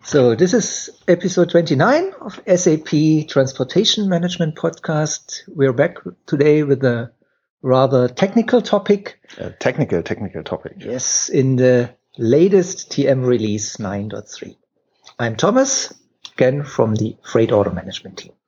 So this is episode 29 of SAP Transportation Management Podcast. We're back today with a rather technical topic. A technical topic. Yes, in the latest TM release 9.3. I'm Thomas, again from the Freight Order Management team.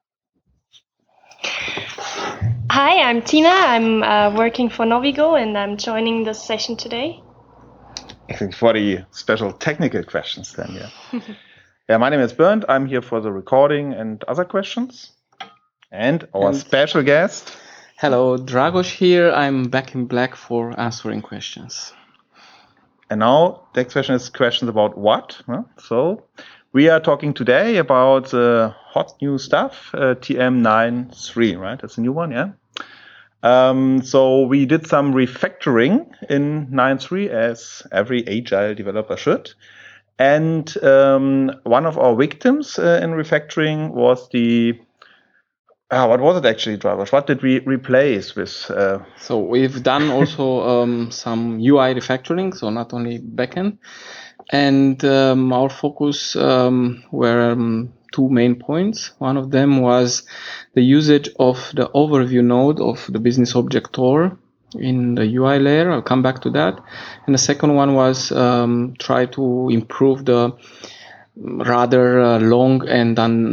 Hi, I'm Tina. I'm working for Novigo and I'm joining this session today. I think for the special technical questions then, yeah. My name is Bernd. I'm here for the recording and other questions. And our special guest. Hello, Dragos here. I'm back in black for answering questions. And now the next question is questions about what? So we are talking today about the hot new stuff, TM 9.3, right? That's a new one, yeah? So we did some refactoring in 9.3 as every agile developer should. And one of our victims in refactoring was what was it actually, Dragos? What did we replace with? So we've done also some UI refactoring, so not only backend. And our focus were two main points. One of them was the usage of the overview node of the business object TOR in the UI layer. I'll come back to that. And the second one was try to improve the rather long and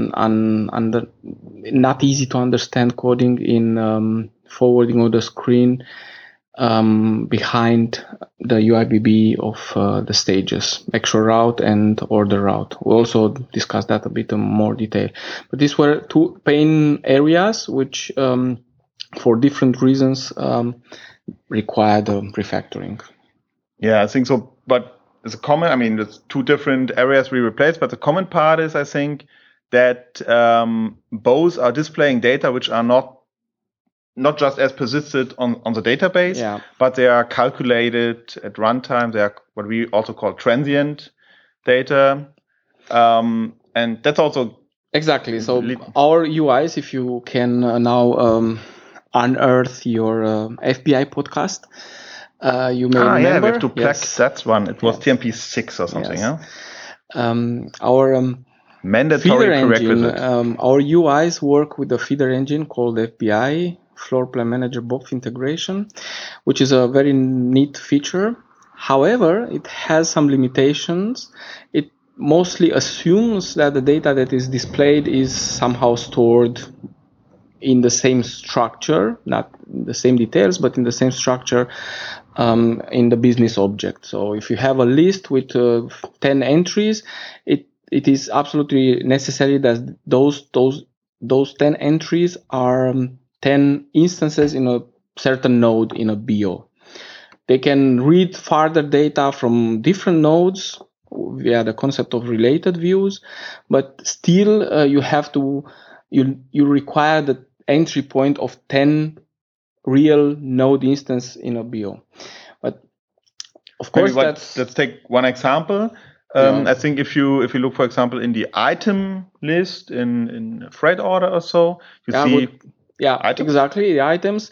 not easy to understand coding in forwarding of the screen behind the UIBB of the stages, actual route and order route. We'll also discuss that a bit in more detail. But these were two pain areas which for different reasons required refactoring. Yeah, I think so. But it's a common, there's two different areas we replaced, but the common part is, I think, that both are displaying data which are not just as persisted on the database, but they are calculated at runtime. They are what we also call transient data. And that's also... Exactly. So our UIs, if you can now unearth your FBI podcast, you may remember. Yeah, we have to plug that one. It was TMP 6 or something, Our mandatory prerequisite. Our UIs work with a feeder engine called FBI, Floor Plan Manager BOF integration, which is a very neat feature. However, it has some limitations. It mostly assumes that the data that is displayed is somehow stored in the same structure, not the same details, but in the same structure in the business object. So if you have a list with 10 entries, it is absolutely necessary that those 10 entries are 10 instances in a certain node in a BO. They can read further data from different nodes via the concept of related views, but still you require the entry point of 10 real node instance in a BO. But of course, let's take one example. I think if you look, for example, in the item list in Freight Order or so, see items. Exactly, the items.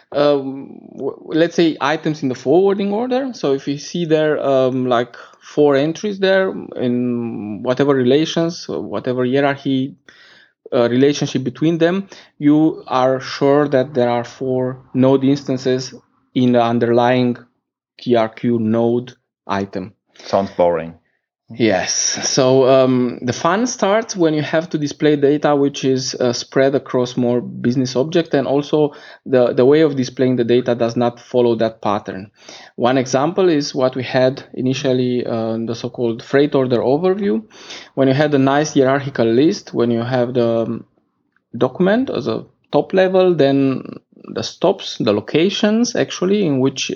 Let's say items in the forwarding order. So if you see there like 4 entries there in whatever relations, whatever hierarchy relationship between them, you are sure that there are 4 node instances in the underlying KRQ node item. Sounds boring. Yes. So the fun starts when you have to display data which is spread across more business objects, and also the way of displaying the data does not follow that pattern. One example is what we had initially, the so-called freight order overview. When you had a nice hierarchical list, when you have the document as a top level, then the stops, the locations actually in which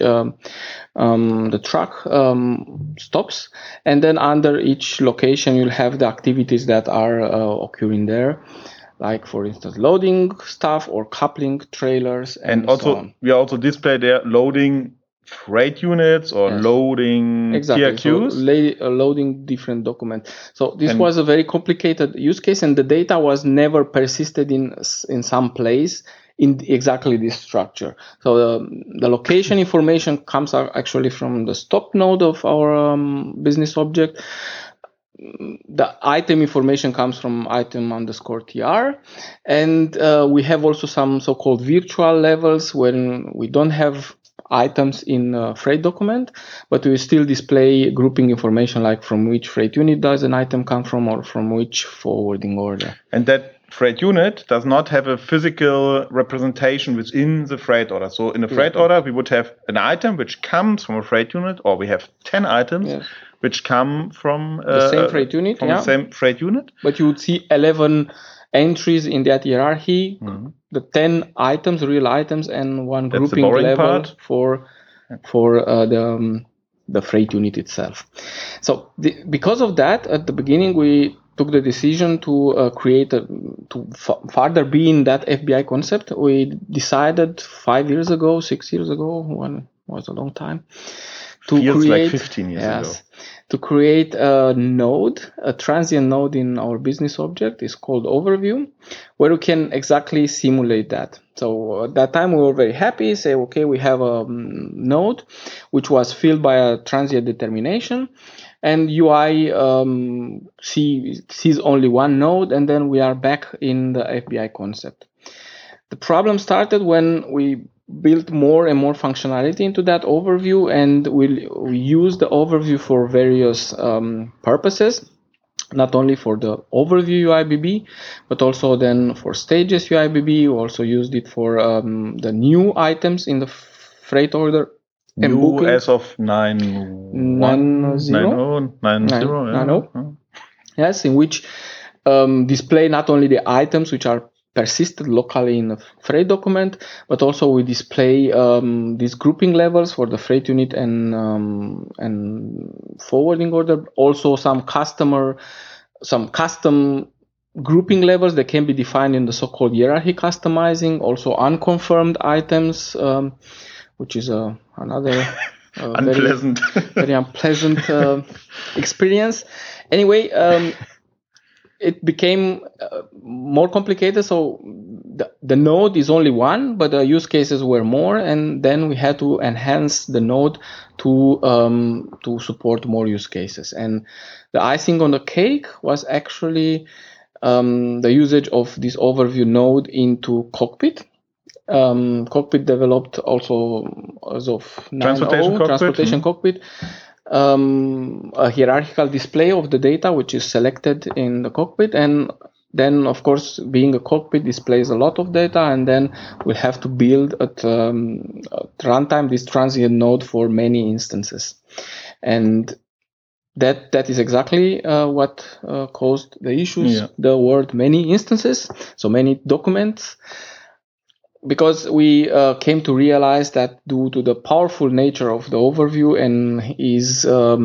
the truck stops, and then under each location you'll have the activities that are occurring there, like for instance loading stuff or coupling trailers, and also so on. We also display there loading freight units or loading TRQs. So loading different documents. So this was a very complicated use case, and the data was never persisted in some place in exactly this structure. So the location information comes out actually from the stop node of our business object. the item information comes from item_tr, and we have also some so-called virtual levels when we don't have items in a freight document, but we still display grouping information like from which freight unit does an item come from or from which forwarding order. And that freight unit does not have a physical representation within the freight order. So in a freight order, we would have an item which comes from a freight unit, or we have 10 items which come from the same freight unit. The same freight unit. But you would see 11 entries in that hierarchy, the 10 items, real items, and one grouping level part for the freight unit itself. So because of that, at the beginning we took the decision to further be in that FBI concept. We decided 5 years ago, 6 years ago, one was a long time, to feels create, like 15 years ago. To create a node, a transient node in our business object is called Overview, where we can exactly simulate that. So at that time we were very happy, say, okay, we have a node which was filled by a transient determination, and UI sees only one node, and then we are back in the FBI concept. The problem started when we built more and more functionality into that overview, and we use the overview for various purposes, not only for the overview UIBB, but also then for stages UIBB. We also used it for the new items in the freight order. New as of 9.0. Yes, in which display not only the items which are persisted locally in a freight document, but also we display these grouping levels for the freight unit and forwarding order. Also some custom grouping levels that can be defined in the so-called hierarchy customizing. Also unconfirmed items, which is another unpleasant, very unpleasant experience. Anyway, it became more complicated. So the node is only one, but the use cases were more, and then we had to enhance the node to support more use cases. And the icing on the cake was actually the usage of this overview node into Cockpit. Cockpit developed also as of 9.0, Transportation Cockpit. A hierarchical display of the data which is selected in the cockpit, and then of course being a cockpit displays a lot of data, and then we'll have to build at runtime this transient node for many instances, and that is exactly what caused the issues. The word many instances, so many documents, because we came to realize that due to the powerful nature of the overview and his,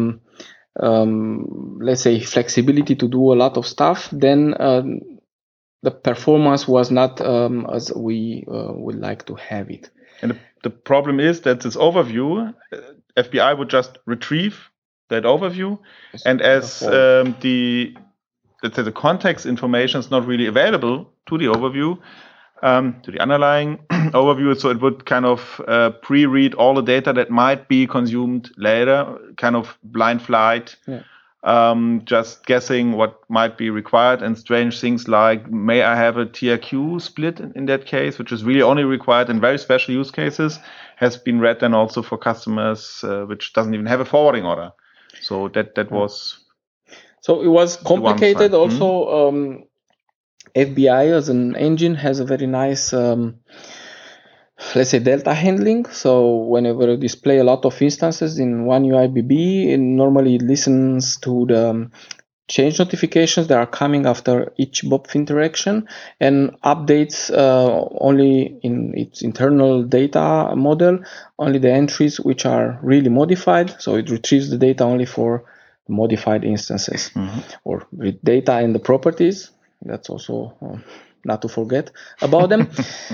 let's say, flexibility to do a lot of stuff, then the performance was not as we would like to have it. And the problem is that this overview, FBI would just retrieve that overview, and as the context information is not really available to the overview, to the underlying overview, so it would kind of pre-read all the data that might be consumed later, kind of blind flight, just guessing what might be required, and strange things like, may I have a TRQ split in that case, which is really only required in very special use cases, has been read then also for customers which doesn't even have a forwarding order. So that was... So it was complicated also. FBI as an engine has a very nice, let's say, delta handling. So whenever you display a lot of instances in one UIBB, it normally listens to the change notifications that are coming after each BOP interaction and updates only in its internal data model, only the entries which are really modified. So it retrieves the data only for modified instances or with data in the properties. That's also not to forget about them.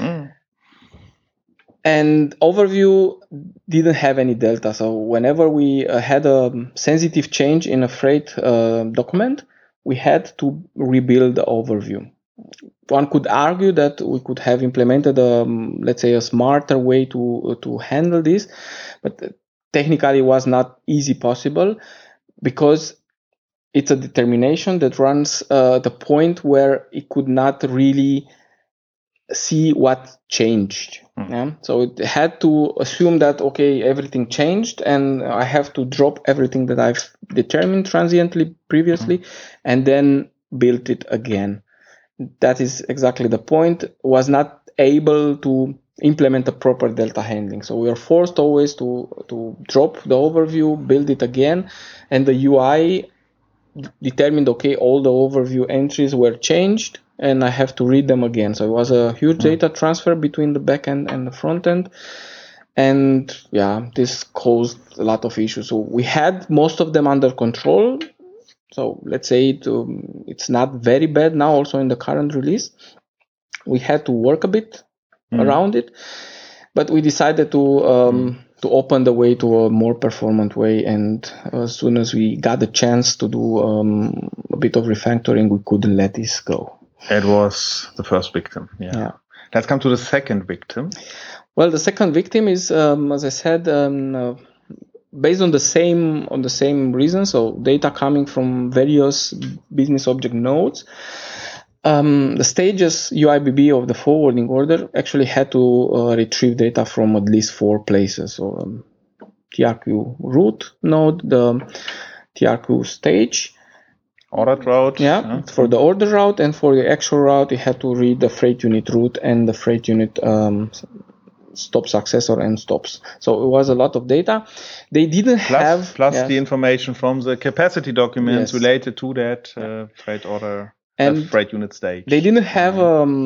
And overview didn't have any delta. So whenever we had a sensitive change in a freight document, we had to rebuild the overview. One could argue that we could have implemented let's say, a smarter way to handle this, but technically it was not easy possible, because it's a determination that runs the point where it could not really see what changed. Yeah? So it had to assume that, okay, everything changed and I have to drop everything that I've determined transiently previously and then build it again. That is exactly the point. Was not able to implement a proper delta handling. So we are forced always to drop the overview, build it again, and the UI determined, okay, all the overview entries were changed and I have to read them again. So it was a huge data transfer between the backend and the front end. And yeah, this caused a lot of issues. So we had most of them under control. So let's say it's not very bad now also in the current release. We had to work a bit around it, but we decided to open the way to a more performant way. And as soon as we got the chance to do a bit of refactoring, we couldn't let this go. It was the first victim. Yeah. Let's come to the second victim. Well, the second victim is, as I said, based on the same reason. So data coming from various business object nodes. The stages UIBB of the forwarding order actually had to retrieve data from at least 4 places. So TRQ root node, the TRQ stage, ordered route. For the order route, and for the actual route, you had to read the freight unit route and the freight unit stop successor and stops. So it was a lot of data. They didn't have the information from the capacity documents related to that freight order. And freight unit stage. They didn't have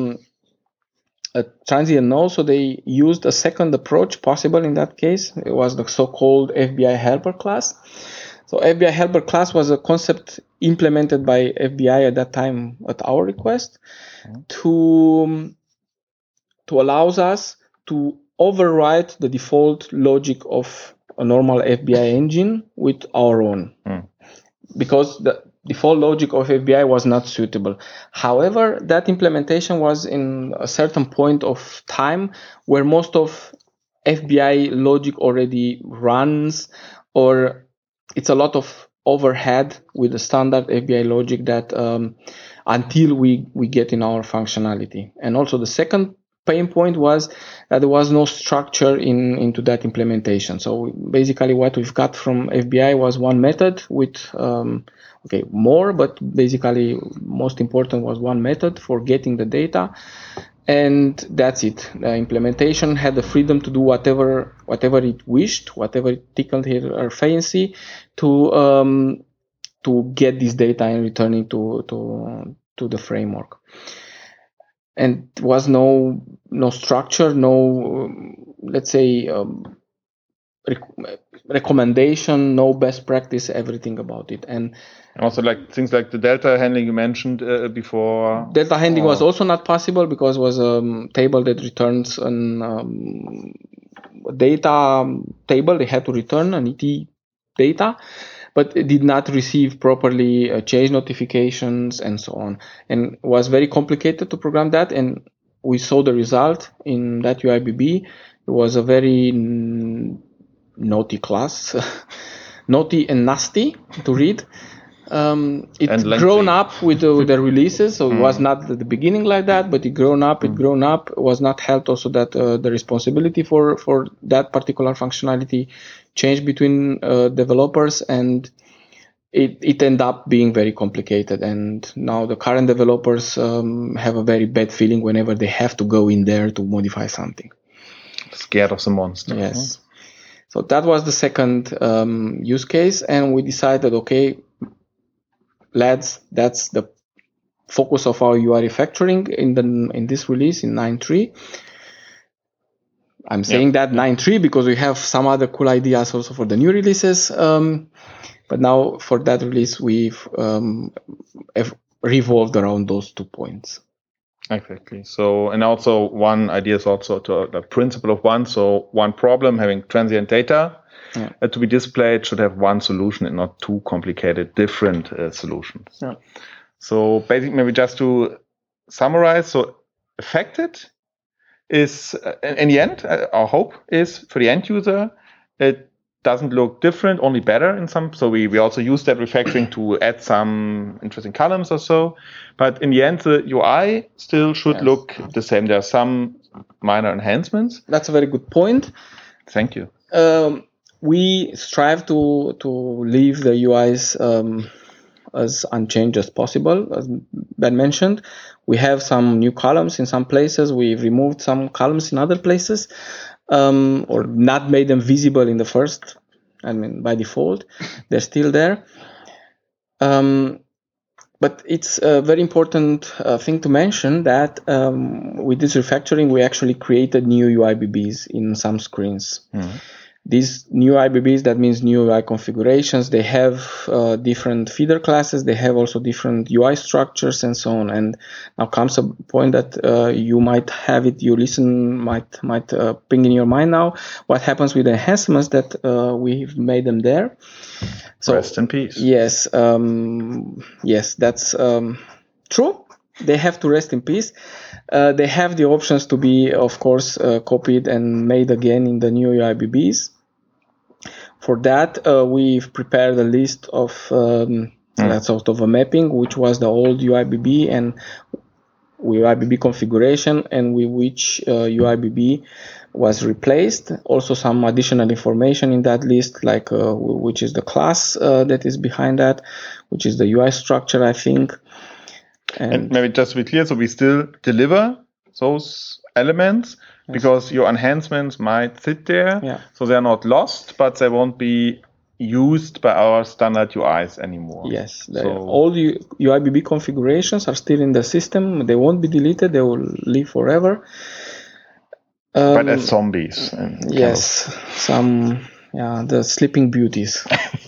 a transient node, so they used a second approach possible in that case. It was the so-called FBI helper class. So FBI helper class was a concept implemented by FBI at that time at our request to allows us to overwrite the default logic of a normal FBI engine with our own. Because the default logic of FBI was not suitable. However, that implementation was in a certain point of time where most of FBI logic already runs, or it's a lot of overhead with the standard FBI logic that until we get in our functionality. And also the second pain point was that there was no structure into that implementation. So basically what we've got from FBI was one method with more, but basically most important was one method for getting the data, and that's it. The implementation had the freedom to do whatever it wished, whatever it tickled her fancy to get this data and returning to the framework. And there was no structure, no let's say recommendation, no best practice, everything about it. And also like things like the delta handling you mentioned before. Delta handling was also not possible because it was a table that returns a data table. They had to return an ET data, but it did not receive properly change notifications and so on. And it was very complicated to program that. And we saw the result in that UIBB. It was a very naughty class, naughty and nasty to read. It's grown up with the releases, so it was not at the beginning like that, but it grown up. It was not helped also that the responsibility for that particular functionality changed between developers, and it ended up being very complicated. And now the current developers have a very bad feeling whenever they have to go in there to modify something. Scared of the monster. Yes. So that was the second use case, and we decided, okay, lads, that's the focus of our UI refactoring in this release in 9.3. I'm saying that 9.3 because we have some other cool ideas also for the new releases. But now for that release, we've revolved around those 2 points. Exactly. So, and also one idea is also to the principle of one. So one problem, having transient data to be displayed, should have one solution and not two complicated different solutions. Yeah. So basically, maybe just to summarize, so affected is, in the end, our hope is for the end user, it doesn't look different, only better in some. So we also use that refactoring to add some interesting columns or so. But in the end, the UI still should look the same. There are some minor enhancements. That's a very good point. Thank you. We strive to leave the UIs as unchanged as possible. As Ben mentioned, we have some new columns in some places. We've removed some columns in other places, or not made them visible in the first. I mean, by default, they're still there. But it's a very important thing to mention that with this refactoring, we actually created new UIBBs in some screens. Mm-hmm. These new IBBs, that means new UI configurations, they have different feeder classes, they have also different UI structures and so on. And now comes a point that you might have it, you listen, might ping in your mind now, what happens with the enhancements that we've made them there. So, rest in peace. Yes, yes, that's true. They have to rest in peace. They have the options to be, of course, copied and made again in the new UIBBs. For that, we've prepared a list of that sort of a mapping, which was the old UIBB and UIBB configuration, and with which UIBB was replaced. Also, some additional information in that list, like which is the class that is behind that, which is the UI structure, I think. And maybe just to be clear, so we still deliver those elements. Yes. Because your enhancements might sit there, so they're not lost, but they won't be used by our standard UIs anymore. Yes, all the UIBB configurations are still in the system. They won't be deleted. They will live forever. But as zombies. Yes, the sleeping beauties.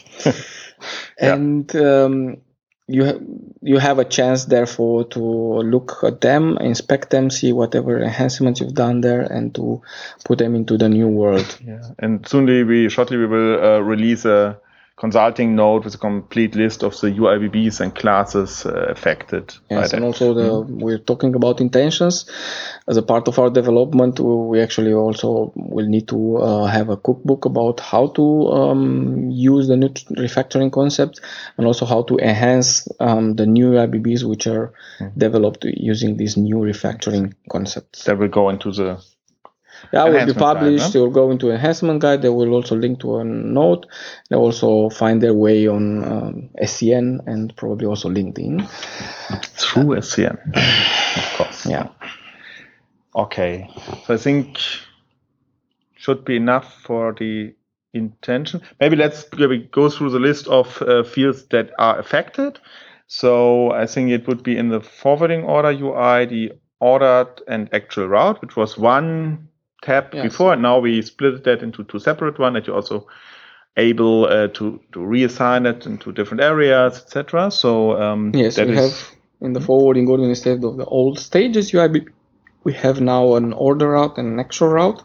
And you have a chance, therefore, to look at them, inspect them, see whatever enhancements you've done there, and to put them into the new world. Yeah, and shortly we will release a consulting note with a complete list of the UIBBs and classes affected. Yes, and also we're talking about intentions. As a part of our development, we actually also will need to have a cookbook about how to use the new refactoring concept, and also how to enhance the new UIBBs which are developed using these new refactoring concepts. That will go into the will be published. Guide, They will go into enhancement guide. They will also link to a note. They will also find their way on SCN and probably also LinkedIn. Through SCN, of course. Yeah. Okay. So I think should be enough for the intention. Maybe let's go through the list of fields that are affected. So I think it would be in the forwarding order UI, the ordered and actual route, which was one tab before, and now we split that into two separate ones, that you're also able to reassign it into different areas, etc. So yes, we have in the forwarding order, instead of the old stages UIB, we have now an order route and an actual route.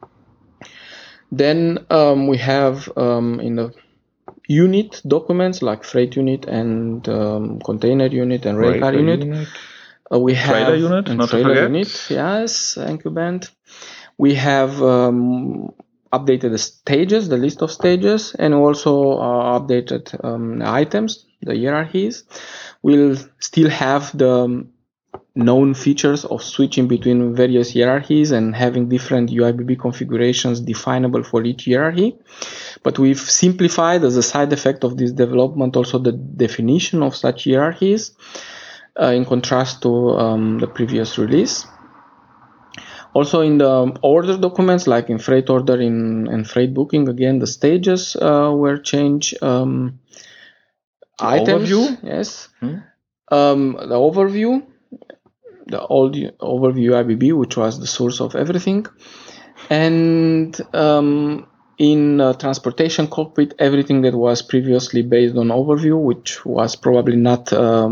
Then we have in the unit documents like freight unit and container unit and rail car unit. We have trailer unit, not trailer to forget. Unit. Yes, thank you, Ben. We have updated the stages, the list of stages, and also updated items, the hierarchies. We'll still have the known features of switching between various hierarchies and having different UIBB configurations definable for each hierarchy. But we've simplified, as a side effect of this development, also the definition of such hierarchies in contrast to the previous release. Also in the order documents, like in freight order and freight booking, again, the stages were changed. Items, overview? Yes. The overview, the old overview IBB, which was the source of everything. And in transportation cockpit, everything that was previously based on overview, which was probably not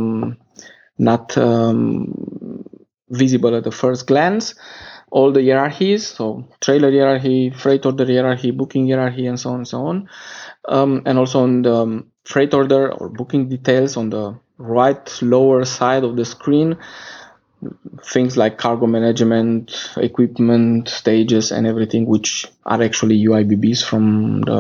visible at the first glance. All the hierarchies, so trailer hierarchy, freight order hierarchy, booking hierarchy, and so on and so on. And also on the freight order or booking details on the right lower side of the screen, things like cargo management, equipment, stages, and everything, which are actually UIBBs from the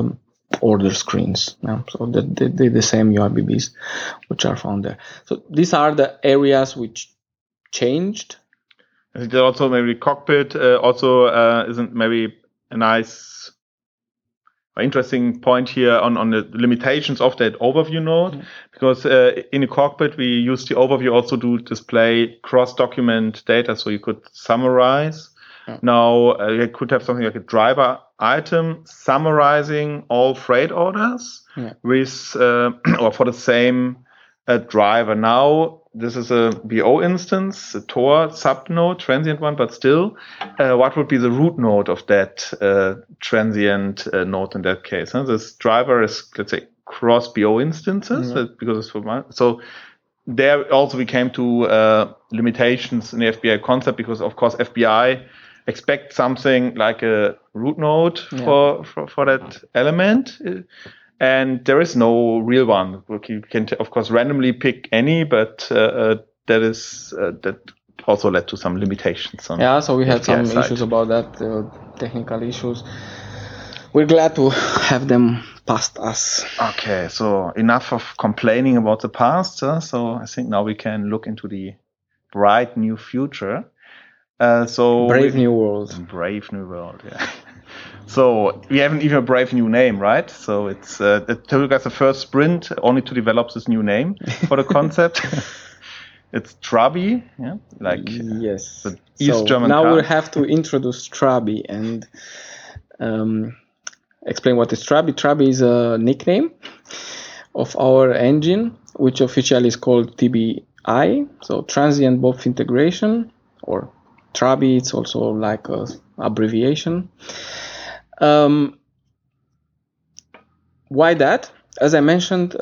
order screens. So the same UIBBs which are found there. So these are the areas which changed. I think also maybe cockpit also isn't maybe a nice interesting point here on the limitations of that overview node, because in a cockpit we use the overview also to display cross-document data, so you could summarize. Now you could have something like a driver item summarizing all freight orders with or for the same driver. Now this is a BO instance, a Tor subnode, transient one, but still, what would be the root node of that transient node in that case? This driver is, let's say, cross BO instances, because it's for so there also we came to limitations in the FBI concept, because of course FBI expects something like a root node for that element. And there is no real one. You can, of course, randomly pick any, but that also led to some limitations. So we had some issues about that, technical issues. We're glad to have them past us. Okay, so enough of complaining about the past. So I think now we can look into the bright new future. Brave new world. Brave new world, yeah. So we haven't even a brave new name, right? So it took us the first sprint only to develop this new name for the concept. It's Trabi, yes. The East German now car. we'll have to introduce Trabi and explain what is Trabi. Trabi is a nickname of our engine, which officially is called TBI, so Transient BOF Integration, or Trabi. It's also like a abbreviation. Why that? As I mentioned,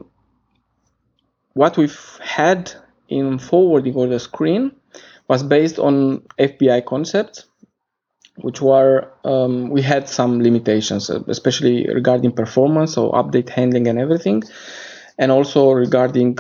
what we've had in forwarding order screen was based on FBI concepts, which were we had some limitations, especially regarding performance, so update handling and everything, and also regarding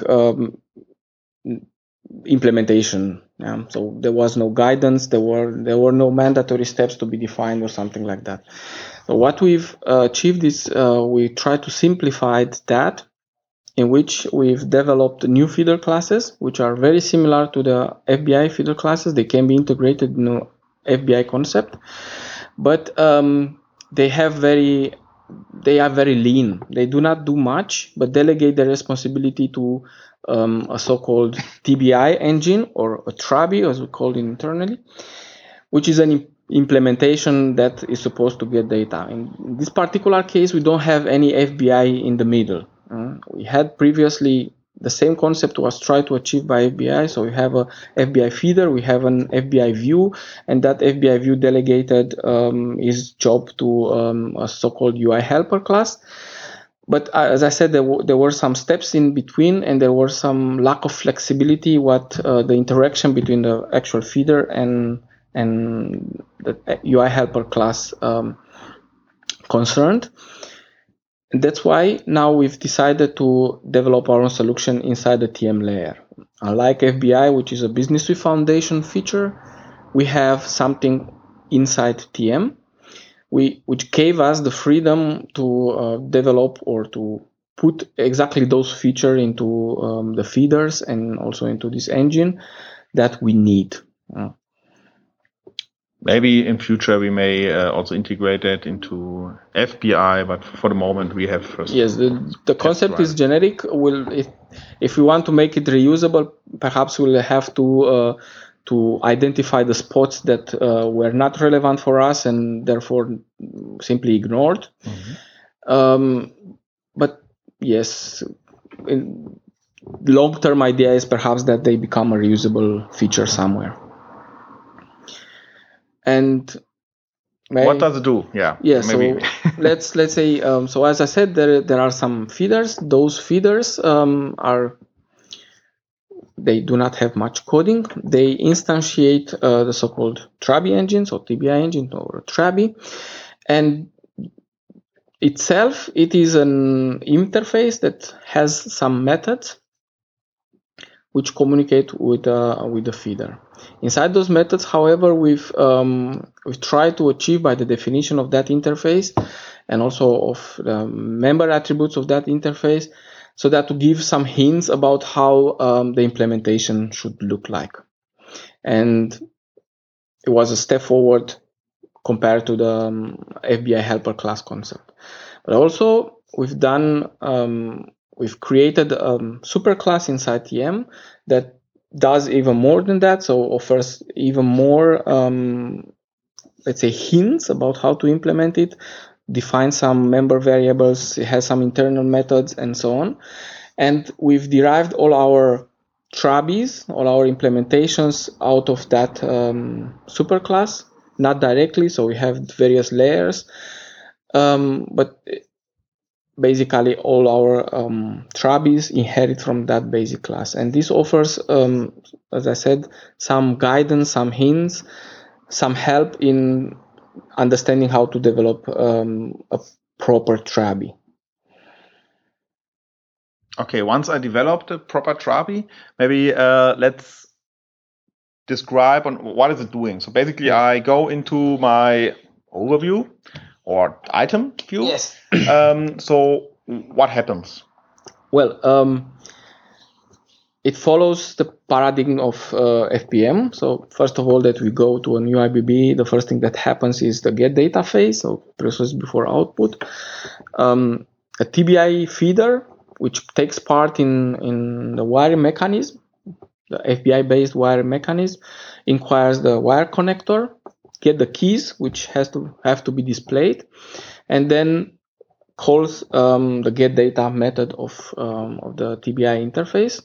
implementation. So there was no guidance, there were no mandatory steps to be defined or something like that. So what we've achieved is we try to simplify that, in which we've developed new feeder classes, which are very similar to the FBI feeder classes. They can be integrated in the FBI concept, but they are very lean. They do not do much, but delegate the responsibility to a so-called TBI engine, or a Trabi, as we call it internally, which is an implementation that is supposed to get data. In this particular case, we don't have any FBI in the middle. We had previously the same concept was tried to achieve by FBI. So we have a FBI feeder, we have an FBI view, and that FBI view delegated its job to a so-called UI helper class. But as I said, there were some steps in between, and there was some lack of flexibility what the interaction between the actual feeder and the UI helper class concerned. And that's why now we've decided to develop our own solution inside the TM layer. Unlike FBI, which is a Business Suite Foundation feature, we have something inside TM, which gave us the freedom to develop or to put exactly those features into the feeders and also into this engine that we need. Maybe in future we may also integrate that into FBI, but for the moment we have first. Yes, the concept is generic. If we want to make it reusable, perhaps we'll have to identify the spots that were not relevant for us and therefore simply ignored. But yes, the long-term idea is perhaps that they become a reusable feature somewhere. And what does it do? Yeah. Maybe. So let's say so as I said, there are some feeders. Those feeders they do not have much coding. They instantiate the so-called Trabi engine, so TBI engine or Trabi, and itself it is an interface that has some methods which communicate with the feeder. Inside those methods, however, we've tried to achieve by the definition of that interface and also of the member attributes of that interface, so that to give some hints about how the implementation should look like. And it was a step forward compared to the FBI helper class concept. But also we've created a superclass inside TM that does even more than that, so offers even more, let's say, hints about how to implement it, define some member variables, it has some internal methods, and so on. And we've derived all our Trabis, all our implementations out of that superclass, not directly, so we have various layers, but basically all our Trabis inherit from that basic class. And this offers, as I said, some guidance, some hints, some help in understanding how to develop a proper Trabi. Okay, once I developed a proper Trabi, maybe let's describe on what is it doing. So basically, I go into my overview or item view. Yes. So what happens? Well, it follows the paradigm of FPM. So first of all, that we go to a new IBB, the first thing that happens is the get data phase, so process before output. A TBI feeder, which takes part in the wiring mechanism, the FBI-based wire mechanism, inquires the wire connector, get the keys, which have to be displayed, and then calls the get data method of the TBI interface.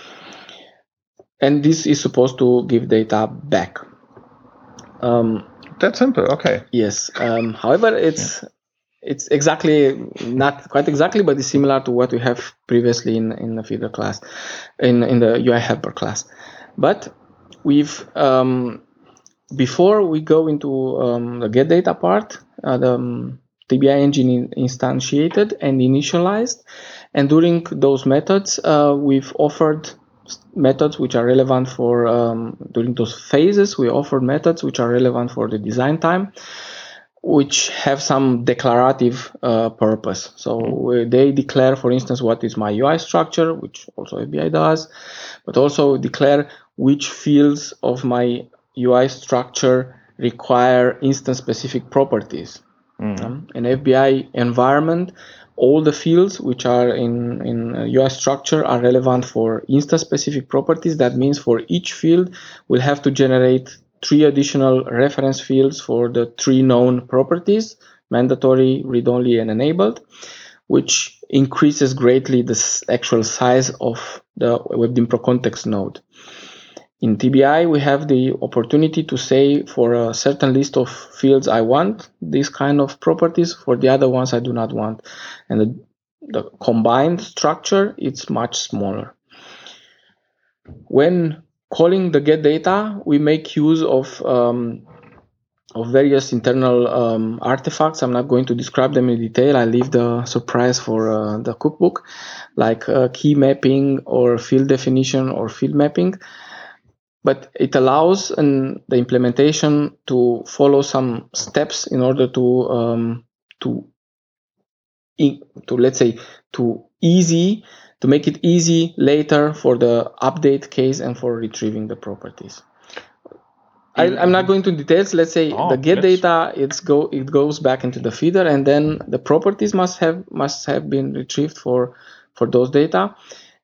And this is supposed to give data back. That's simple. Okay. Yes. However, it's exactly, not quite exactly, but it's similar to what we have previously in the feeder class, in the UI helper class. But we've before we go into the get data part, the TBI engine instantiated and initialized, and during those methods, we've offered methods which are relevant for during those phases. We offered methods which are relevant for the design time, which have some declarative purpose. So they declare, for instance, what is my UI structure, which also FBI does, but also declare which fields of my UI structure require instance-specific properties. An FBI environment, all the fields which are in UI structure are relevant for instance-specific properties. That means for each field, we'll have to generate 3 additional reference fields for the 3 known properties, mandatory, read-only, and enabled, which increases greatly the actual size of the WebDim Pro context node. In TBI, we have the opportunity to say for a certain list of fields, I want this kind of properties, for the other ones I do not want. And the combined structure, it's much smaller. When calling the get data, we make use of various internal artifacts. I'm not going to describe them in detail. I leave the surprise for the cookbook, like key mapping or field definition or field mapping. But it allows the implementation to follow some steps in order to let's say to make it easy later for the update case and for retrieving the properties. I'm not going to details. Let's say the get data, it goes back into the feeder, and then the properties must have been retrieved for those data.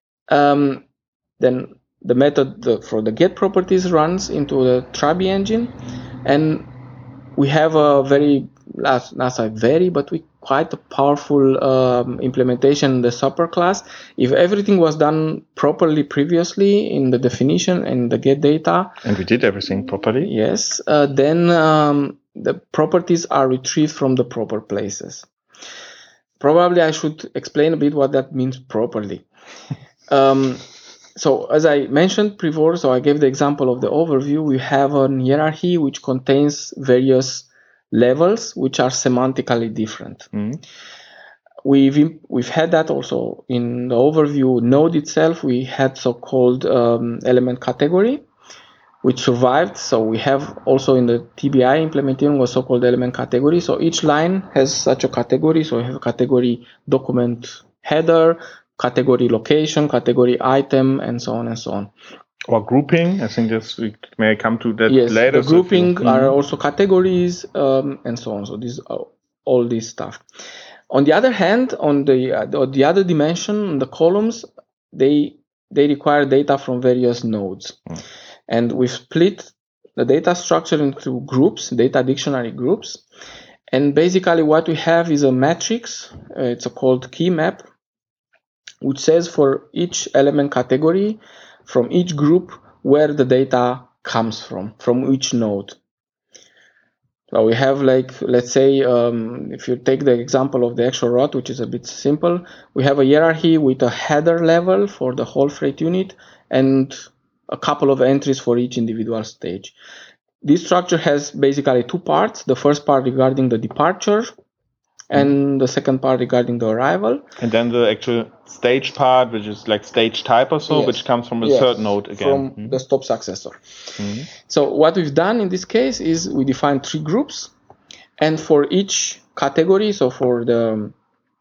Then the method for the get properties runs into the Trabi engine, and we have a quite a powerful implementation in the superclass. If everything was done properly previously in the definition and the get data, and we did everything properly, yes, then the properties are retrieved from the proper places. Probably I should explain a bit what that means properly. So as I mentioned before, so I gave the example of the overview. We have a hierarchy which contains various levels which are semantically different. we've had that also in the overview node itself. We had so-called element category, which survived. So we have also in the TBI implementation was so-called element category. So each line has such a category. So we have a category document header, category location, category item, and so on and so on. Or grouping. I think this we may come to that yes, later. The grouping are also categories and so on. So these are all this stuff. On the other hand, on the other dimension, the columns, they require data from various nodes. And we've split the data structure into groups, data dictionary groups. And basically what we have is a matrix. It's called key map, which says for each element category from each group where the data comes from each node. So we have, like, let's say, if you take the example of the actual route, which is a bit simple, we have a hierarchy with a header level for the whole freight unit and a couple of entries for each individual stage. This structure has basically two parts. The first part regarding the departure and the second part regarding the arrival. And then the actual stage part, which is like stage type or so, which comes from a third node again. From the stop successor. So what we've done in this case is we define 3 groups, and for each category, so for the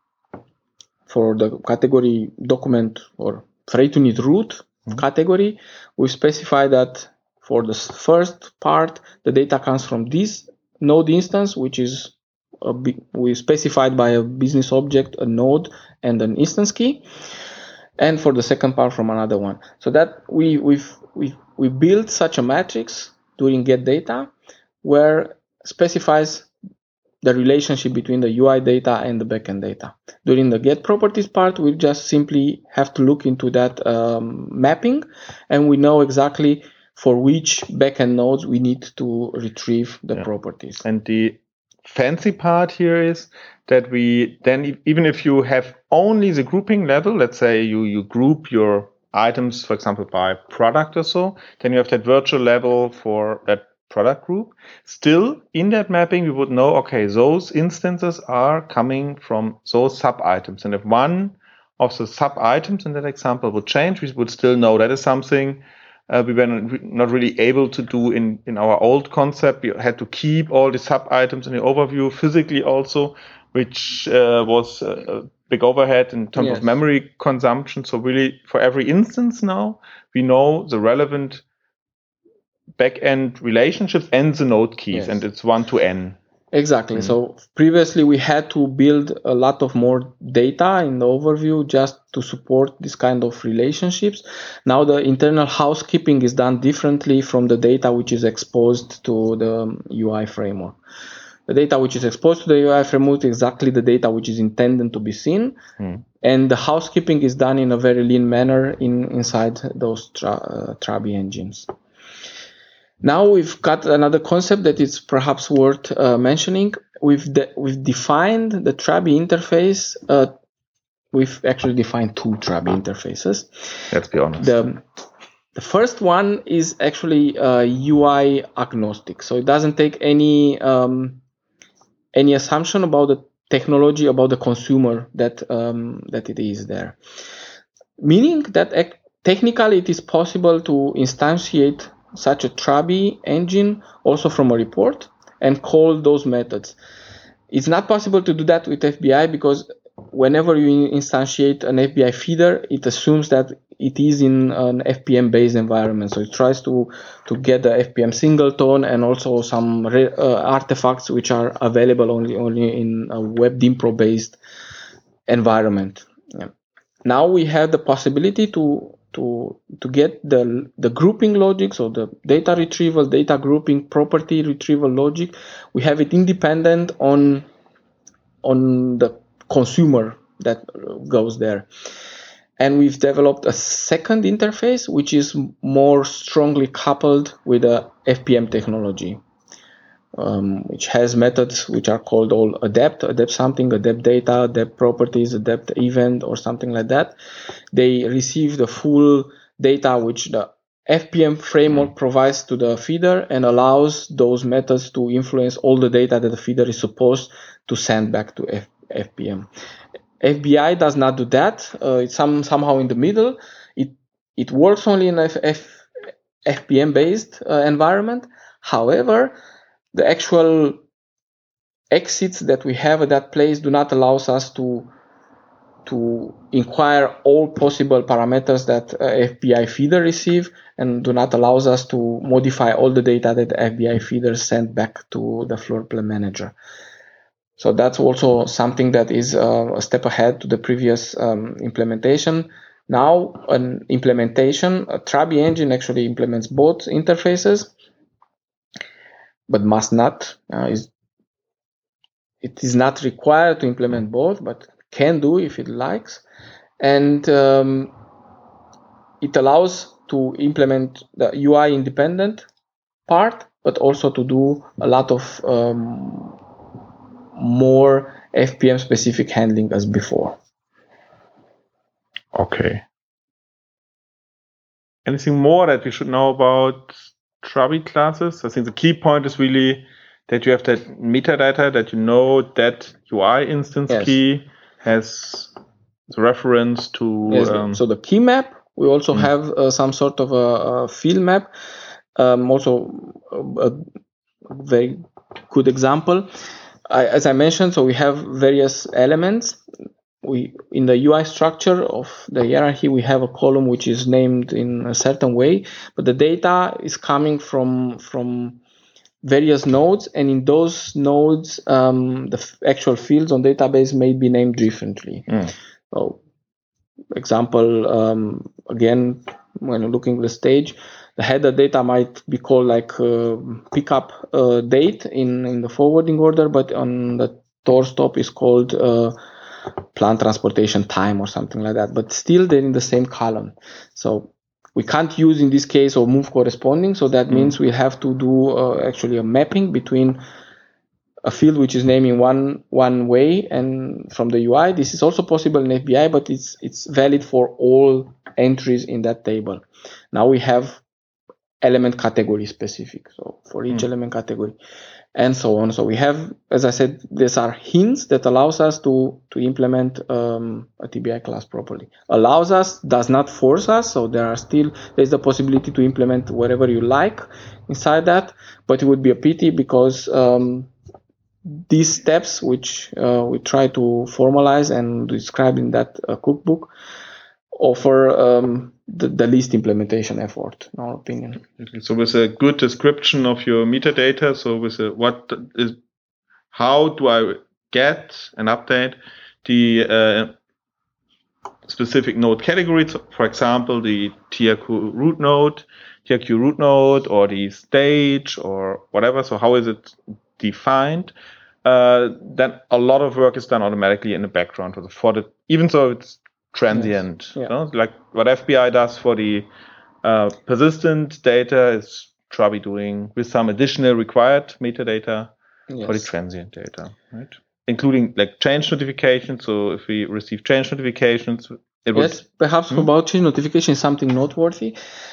category document or freight unit route category, we specify that for the first part, the data comes from this node instance, which is we specified by a business object, a node, and an instance key, and for the second part from another one. So that we built such a matrix during get data where specifies the relationship between the UI data and the backend data. During the get properties part, we just simply have to look into that mapping, and we know exactly for which backend nodes we need to retrieve the properties. And the fancy part here is that we then, even if you have only the grouping level, let's say you group your items, for example, by product or so, then you have that virtual level for that product group. Still, in that mapping, we would know, okay, those instances are coming from those sub-items. And if one of the sub-items in that example would change, we would still know that is something we were not really able to do in our old concept. We had to keep all the sub-items in the overview physically also, which was a big overhead in terms of memory consumption. So really, for every instance now, we know the relevant back-end relationships and the node keys, and it's 1 to n. Exactly. So previously we had to build a lot of more data in the overview just to support this kind of relationships. Now the internal housekeeping is done differently from the data which is exposed to the UI framework. The data which is exposed to the UI framework is exactly the data which is intended to be seen. And the housekeeping is done in a very lean manner inside those Trabi engines. Now we've got another concept that is perhaps worth mentioning. We've defined the Trabi interface. We've actually defined 2 Trabi interfaces. Let's be honest. The first one is actually UI agnostic, so it doesn't take any assumption about the technology, about the consumer that it is there. Meaning that technically it is possible to instantiate such a Trabi engine also from a report and call those methods. It's not possible to do that with FBI because whenever you instantiate an FBI feeder, it assumes that it is in an FPM-based environment. So it tries to get the FPM singleton and also some artifacts which are available only in a WebDimpro-based environment. Now we have the possibility to get the grouping logic, so the data retrieval, data grouping, property retrieval logic. We have it independent on the consumer that goes there. And we've developed a second interface, which is more strongly coupled with the FPM technology, which has methods which are called all adapt something, adapt data, adapt properties, adapt event, or something like that. They receive the full data which the FPM framework provides to the feeder and allows those methods to influence all the data that the feeder is supposed to send back to FPM. FBI does not do that. It's somehow in the middle. It works only in FPM-based environment. However, the actual exits that we have at that place do not allow us to inquire all possible parameters that FBI feeder receive, and do not allow us to modify all the data that the FBI feeder sent back to the floor plan manager. So that's also something that is a step ahead to the previous implementation. Now, an implementation, a Trabi engine actually implements both interfaces, but must not. It is not required to implement both, but can do if it likes. And it allows to implement the UI independent part, but also to do a lot of more FPM specific handling as before. Okay. Anything more that we should know about Trabi classes? I think the key point is really that you have that metadata, that you know that UI instance key has the reference to... Yes, so the key map, we also have some sort of a field map. Also a very good example. As I mentioned, so we have various elements. In the UI structure of the hierarchy, we have a column which is named in a certain way, but the data is coming from various nodes, and in those nodes, the actual fields on database may be named differently. So, example, again, when looking at the stage, the header data might be called like pickup date in the forwarding order, but on the TOR stop is called plant transportation time or something like that. But still, they're in the same column. So we can't use in this case or move corresponding. So that means we have to do actually a mapping between a field which is named in one way and from the UI. This is also possible in FBI, but it's valid for all entries in that table. Now we have element category specific, so for each element category, and so on. So we have, as I said, these are hints that allows us to implement a TBI class properly. Allows us, does not force us. So there's the possibility to implement wherever you like inside that, but it would be a pity because these steps, which we try to formalize and describe in that cookbook, offer the least implementation effort, in our opinion. So with a good description of your metadata, so with how do I get and update the specific node categories, for example, the TRQ root node, or the stage, or whatever. So how is it defined? Then a lot of work is done automatically in the background even though it's transient. Yes. Yeah. Like what FBI does for the persistent data is Trabi doing with some additional required metadata for the transient data, right? Including like change notifications. So if we receive change notifications, perhaps about change notification is something noteworthy.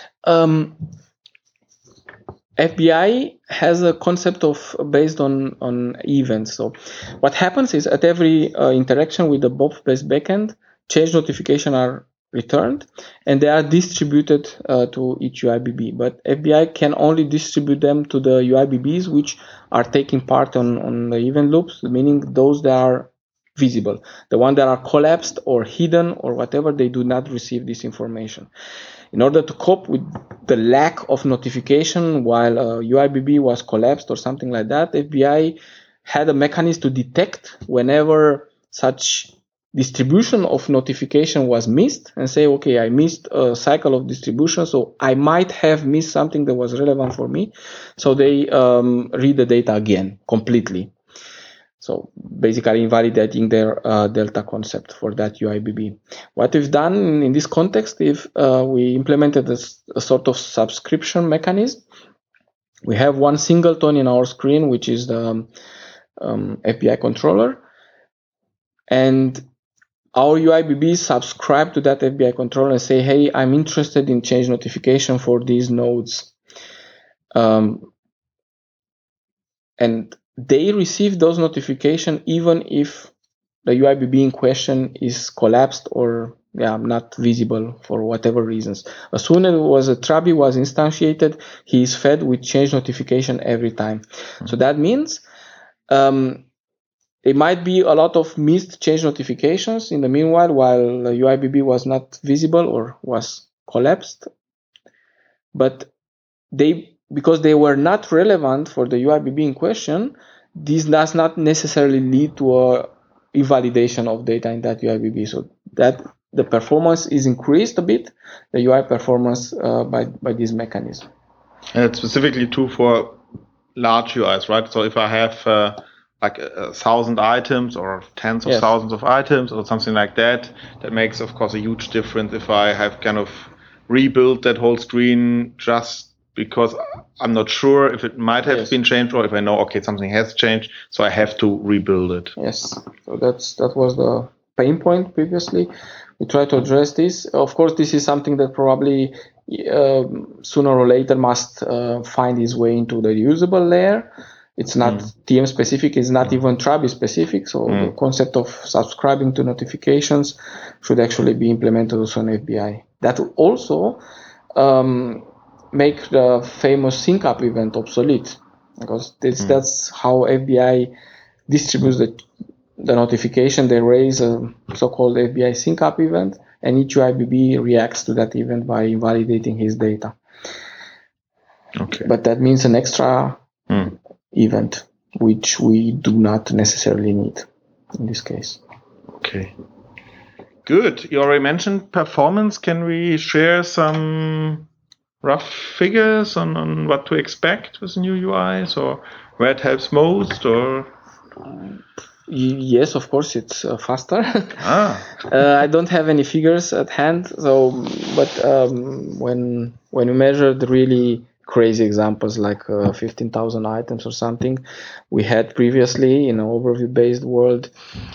FBI has a concept of based on events. So what happens is at every interaction with the BOP-based backend, change notifications are returned and they are distributed to each UIBB. But FBI can only distribute them to the UIBBs which are taking part on the event loops, meaning those that are visible. The ones that are collapsed or hidden or whatever, they do not receive this information. In order to cope with the lack of notification while UIBB was collapsed or something like that, FBI had a mechanism to detect whenever such distribution of notification was missed and say, okay, I missed a cycle of distribution, so I might have missed something that was relevant for me. So they read the data again completely. So basically invalidating their delta concept for that UIBB. What we've done in this context, if we implemented a sort of subscription mechanism, we have one singleton in our screen, which is the FBI controller, and our UIBBs subscribe to that FBI controller and say, hey, I'm interested in change notification for these nodes. And they receive those notifications even if the UIBB in question is collapsed or not visible for whatever reasons. As soon as a Trabi was instantiated, he is fed with change notification every time. So that means it might be a lot of missed change notifications in the meanwhile, while the UIBB was not visible or was collapsed. But because they were not relevant for the UIBB in question, this does not necessarily lead to a invalidation of data in that UIBB. So that the performance is increased a bit, the UI performance by this mechanism. And it's specifically true for large UIs, right? So if I have like 1,000 items or tens of thousands of items or something like that, that makes, of course, a huge difference if I have kind of rebuilt that whole screen just because I'm not sure if it might have been changed or if I know, okay, something has changed, so I have to rebuild it. Yes, so that was the pain point previously. We try to address this. Of course, this is something that probably sooner or later must find its way into the reusable layer. It's not TM specific, it's not even Trabi specific. So the concept of subscribing to notifications should actually be implemented also on FBI. That will also make the famous sync up event obsolete, because that's how FBI distributes the notification. They raise a so-called FBI sync up event, and each UIBB reacts to that event by invalidating his data. Okay. But that means an extra event, which we do not necessarily need in this case. Okay. Good. You already mentioned performance. Can we share some rough figures on what to expect with new UIs, or where it helps most, or? Yes, of course, it's faster. I don't have any figures at hand, but when we measured really crazy examples like 15,000 items or something we had previously in an overview-based world,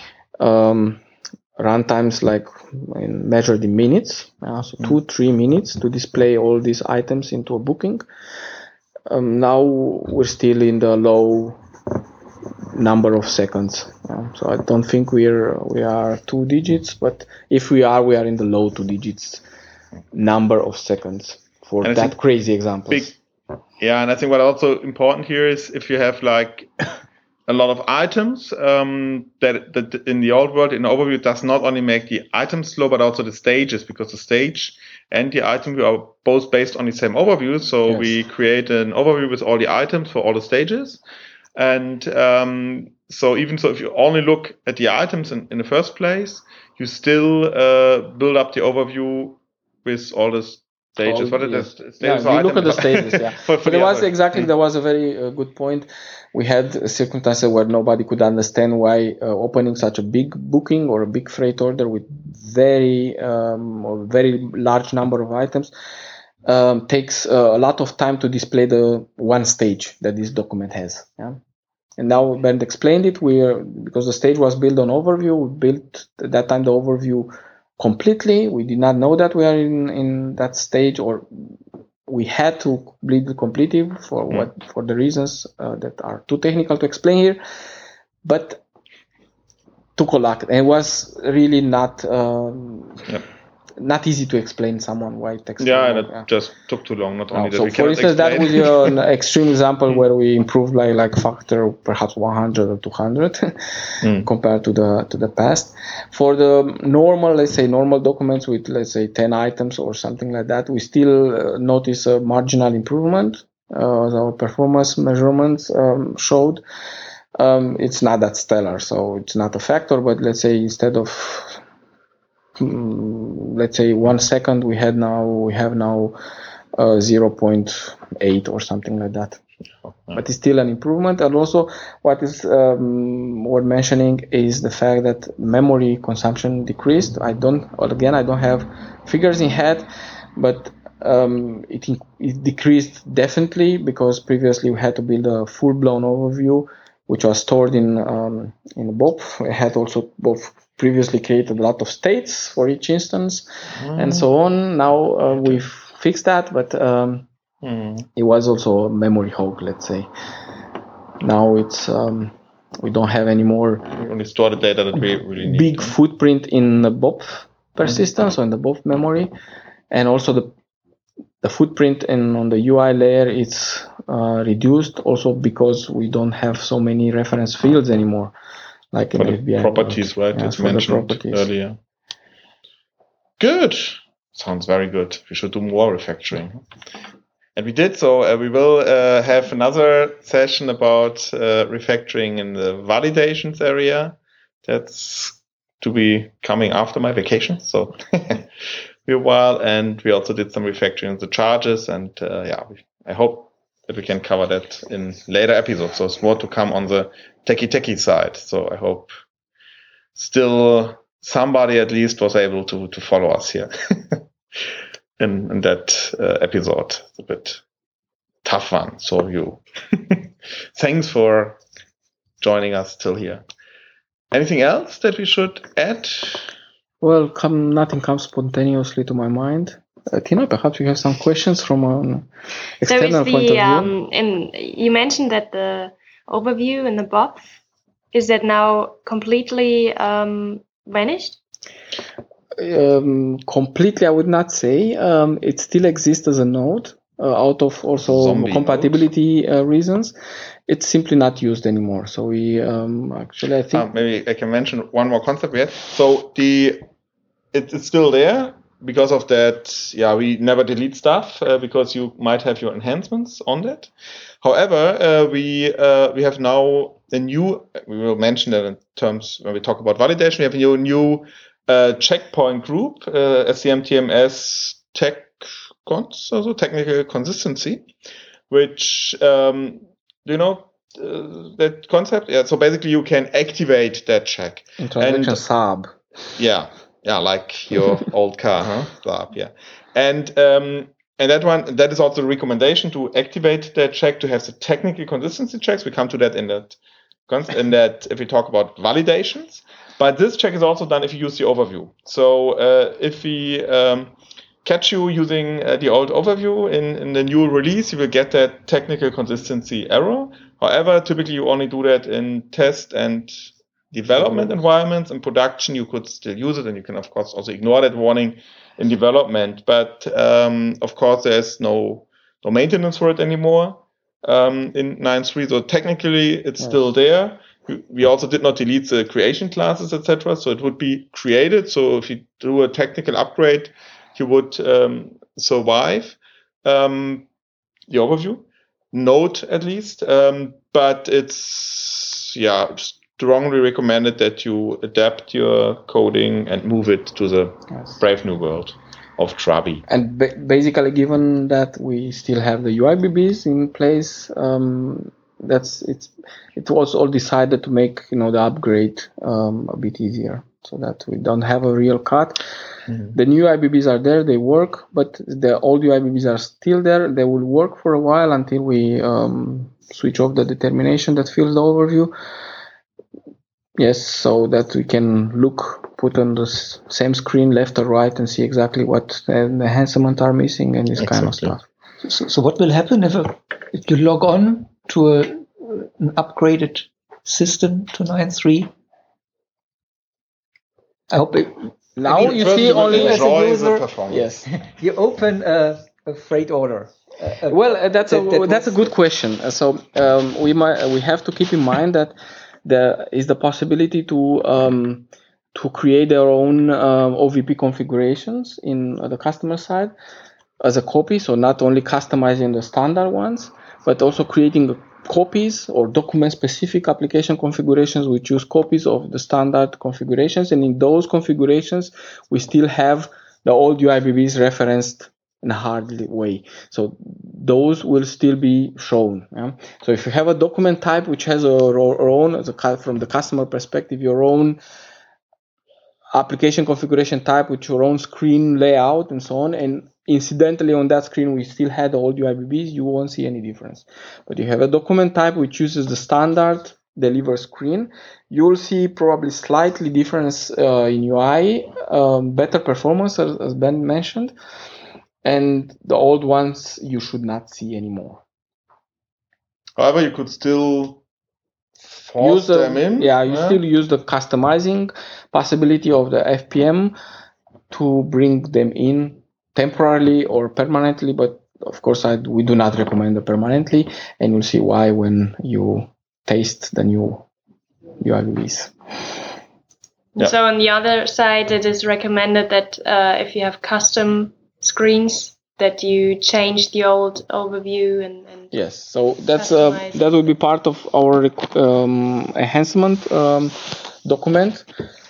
runtimes like measured in minutes, so 2-3 minutes to display all these items into a booking. Now we're still in the low number of seconds, so I don't think we are 2 digits, but if we are in the low 2 digits number of seconds for that crazy examples. And I think what also important here is if you have like a lot of items, that in the old world, in overview, does not only make the items slow, but also the stages, because the stage and the item view are both based on the same overview. So we create an overview with all the items for all the stages. And so if you only look at the items in the first place, you still build up the overview with all the stages. We look at the stages. There was a very good point. We had circumstances where nobody could understand why opening such a big booking or a big freight order with very large number of items takes a lot of time to display the one stage that this document has. And now Bernd explained it. Because the stage was built on overview, we built at that time the overview completely. We did not know that we are in that stage, or we had to build it completely for the reasons that are too technical to explain here. But took a lot, and it was really not easy to explain someone why it takes it just took too long. Not only that we for instance, that was an extreme example where we improved like factor perhaps 100 or 200 compared to the past. For the normal documents with 10 items or something like that, we still notice a marginal improvement. Our performance measurements showed. It's not that stellar, so it's not a factor, but instead of 1 second, we have now 0.8 or something like that. But it's still an improvement. And also what is worth mentioning is the fact that memory consumption decreased. I don't have figures in head, but it decreased definitely, because previously we had to build a full-blown overview which was stored in BOP. We had also both previously created a lot of states for each instance and so on. Now we've fixed that, but it was also a memory hog, let's say. Now it's We don't have any more We only store the data that we really need. big footprint in the BOP persistence, or in the BOP memory, and also the footprint on the UI layer is reduced also because we don't have so many reference fields anymore, like in For the FBI properties, right? Yeah, It's for the mentioned properties. earlier. Good. Sounds very good. We should do more refactoring. And we did so. We will have another session about refactoring in the validations area. That's to be coming after my vacation. So a while, and we also did some refactoring of the charges, and I hope that we can cover that in later episodes. So it's more to come on the techie side. So I hope still somebody at least was able to follow us here in that episode. It's a bit tough one. So you thanks for joining us till here. Anything else that we should add? Well, nothing comes spontaneously to my mind. Tina, perhaps you have some questions from an external point of view. And you mentioned that the overview in the BOP, is that now completely vanished? Completely, I would not say. It still exists as a node out of also Zombie compatibility reasons. It's simply not used anymore. So we actually, I think maybe I can mention one more concept we had. So it's still there because of that. Yeah, we never delete stuff because you might have your enhancements on that. However, we have now a new. We will mention that in terms when we talk about validation. We have a new checkpoint group, SCM-TMS TechCons, also technical consistency, which do you know that concept? Yeah. So basically, you can activate that check. in transaction sub. Yeah, like your old car, huh? Saab, yeah. And that is also a recommendation to activate that check to have the technical consistency checks. We come to that in that if we talk about validations. But this check is also done if you use the overview. So if we catch you using the old overview in the new release, you will get that technical consistency error. However, typically you only do that in test and development environments. In production, you could still use it, and you can, of course, also ignore that warning in development. But, of course, there's no maintenance for it anymore in 9.3. So technically, it's still there. We also did not delete the creation classes, etc. So it would be created. So if you do a technical upgrade, you would survive the overview node at least. But it's strongly recommended that you adapt your coding and move it to the brave new world of Trabi. And basically, given that we still have the UIBBs in place, it was all decided to make the upgrade a bit easier, so that we don't have a real cut. Mm-hmm. The new UIBBs are there; they work, but the old UIBBs are still there. They will work for a while until we switch off the determination that fills the overview. Yes, so that we can put on the same screen left or right and see exactly what the enhancements are missing and this kind of stuff. So what will happen if you log on to an upgraded system to 9.3? I hope you see only as a user. Yes, you open a freight order. That's a good question. So we have to keep in mind that there is the possibility to create their own OVP configurations in the customer side as a copy. So not only customizing the standard ones, but also creating copies or document-specific application configurations. We choose copies of the standard configurations, and in those configurations, we still have the old UIBBs referenced in a hard way. So those will still be shown. Yeah? So if you have a document type which has your own, from the customer perspective, your own application configuration type with your own screen layout and so on, and incidentally on that screen we still had the old UIBBs, you won't see any difference. But you have a document type which uses the standard deliver screen, you'll see probably slightly difference in UI, better performance as Ben mentioned, and the old ones you should not see anymore. However, you could still force them in. Yeah, you still use the customizing possibility of the FPM to bring them in temporarily or permanently, but of course we do not recommend it permanently, and you'll see why when you taste the new UIVs. Yeah. So on the other side, it is recommended that if you have custom screens, that you change the old overview and yes. So that's that will be part of our enhancement document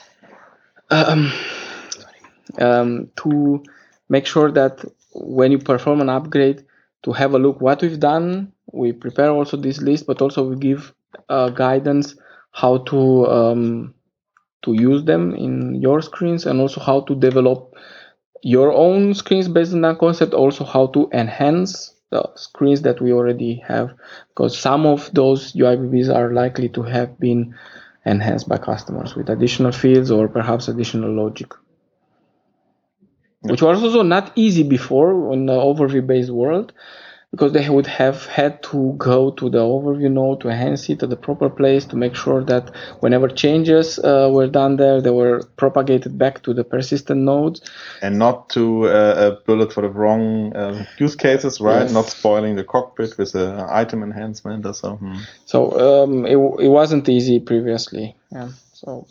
to make sure that when you perform an upgrade, to have a look what we've done. We prepare also this list, but also we give guidance how to use them in your screens, and also how to develop your own screens based on that concept, also how to enhance the screens that we already have, because some of those UIVs are likely to have been enhanced by customers with additional fields or perhaps additional logic, which was also not easy before in the overview based world, because they would have had to go to the overview node to enhance it at the proper place to make sure that whenever changes were done there, they were propagated back to the persistent nodes. And not to bullet for the wrong use cases, right? Yes. Not spoiling the cockpit with an item enhancement or so. So it wasn't easy previously. Yeah. So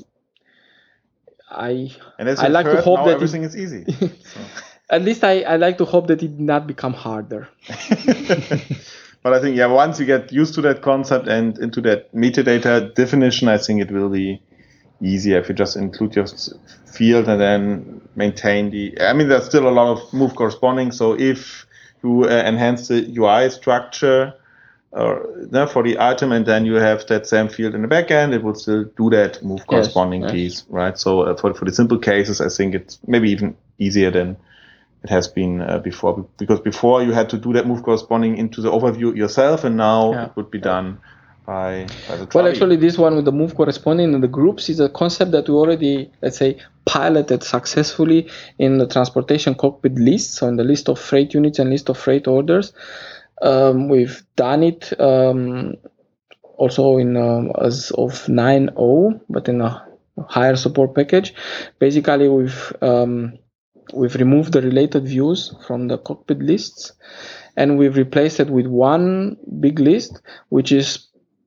I like to hope that everything is easy. So. At least I like to hope that it did not become harder. But I think, once you get used to that concept and into that metadata definition, I think it will be easier if you just include your field and then maintain there's still a lot of move corresponding. So if you enhance the UI structure for the item and then you have that same field in the backend, it will still do that move corresponding piece, right? So for the simple cases, I think it's maybe even easier than it has been before, because before you had to do that move corresponding into the overview yourself, and now it would be done by the Trabi. Well, actually, this one with the move corresponding in the groups is a concept that we already, let's say, piloted successfully in the transportation cockpit list, so in the list of freight units and list of freight orders. We've done it also in as of 9.0, but in a higher support package. Basically, we've removed the related views from the cockpit lists, and we've replaced it with one big list, which is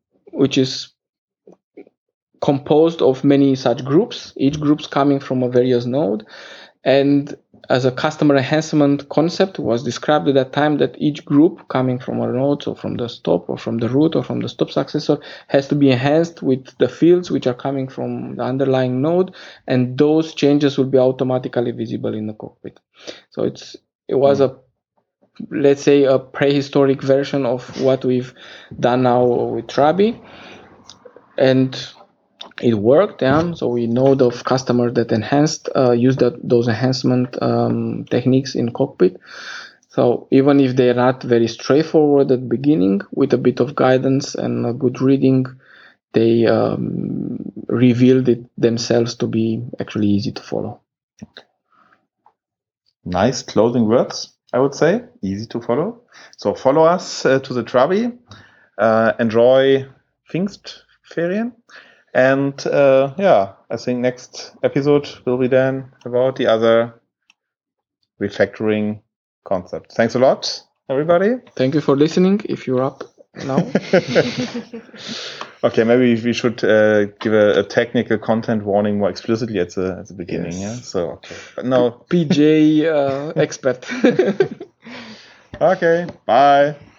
composed of many such groups, each group's coming from a various node. And as a customer enhancement concept was described at that time, that each group coming from a node, so from the stop or from the root or from the stop successor, has to be enhanced with the fields which are coming from the underlying node, and those changes will be automatically visible in the cockpit. So it was let's say a prehistoric version of what we've done now with Trabi, and it worked. So we know of customers that use those enhancement techniques in cockpit. So even if they're not very straightforward at the beginning, with a bit of guidance and a good reading, they revealed it themselves to be actually easy to follow. Nice closing words, I would say. Easy to follow. So follow us to the Trabi. Enjoy Pfingstferien. And I think next episode will be then about the other refactoring concept. Thanks a lot, everybody. Thank you for listening. If you're up now. Okay, maybe we should give a technical content warning more explicitly at the beginning. Yes. Yeah. So okay, but no. PJ expert. Okay. Bye.